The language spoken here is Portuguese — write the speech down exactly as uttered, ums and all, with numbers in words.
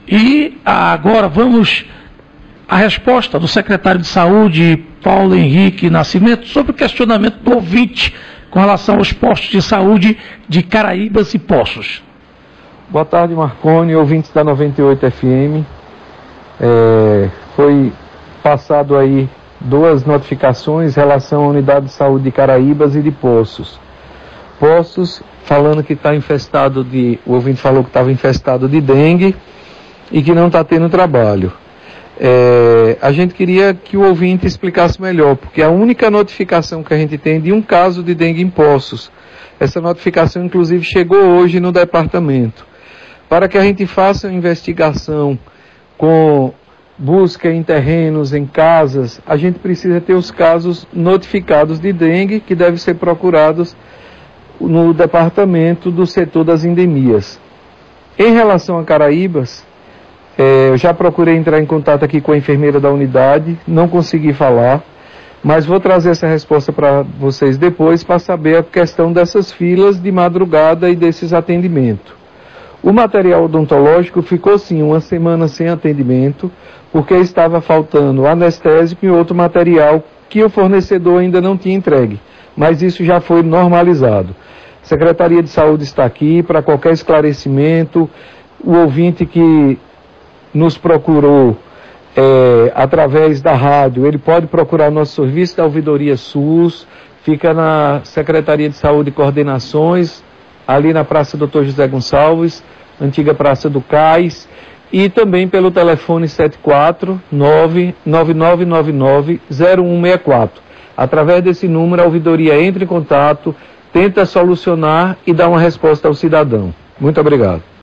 E agora vamos à resposta do secretário de Saúde, Paulo Henrique Nascimento, sobre o questionamento do ouvinte com relação aos postos de saúde de Caraíbas e Poços. Boa tarde, Marconi, ouvintes da noventa e oito F M. É, foi passado aí duas notificações em relação à unidade de saúde de Caraíbas e de Poços. Poços, falando que está infestado de... O ouvinte falou que estava infestado de dengue e que não está tendo trabalho. É, a gente queria que o ouvinte explicasse melhor, porque a única notificação que a gente tem de um caso de dengue em Poços, essa notificação inclusive chegou hoje no departamento. Para que a gente faça uma investigação com busca em terrenos, em casas, a gente precisa ter os casos notificados de dengue, que devem ser procurados no departamento do setor das endemias. Em relação a Caraíbas, é, eu já procurei entrar em contato aqui com a enfermeira da unidade, não consegui falar, mas vou trazer essa resposta para vocês depois, para saber a questão dessas filas de madrugada e desses atendimentos. O material odontológico ficou sim uma semana sem atendimento, porque estava faltando anestésico e outro material que o fornecedor ainda não tinha entregue, mas isso já foi normalizado. A Secretaria de Saúde está aqui para qualquer esclarecimento. O ouvinte que nos procurou é, através da rádio, ele pode procurar nosso serviço da ouvidoria SUS, fica na Secretaria de Saúde e Coordenações, ali na Praça doutor José Gonçalves, antiga Praça do Cais, e também pelo telefone sete quatro nove nove nove nove nove zero um seis quatro. Através desse número, a ouvidoria entra em contato, tenta solucionar e dá uma resposta ao cidadão. Muito obrigado.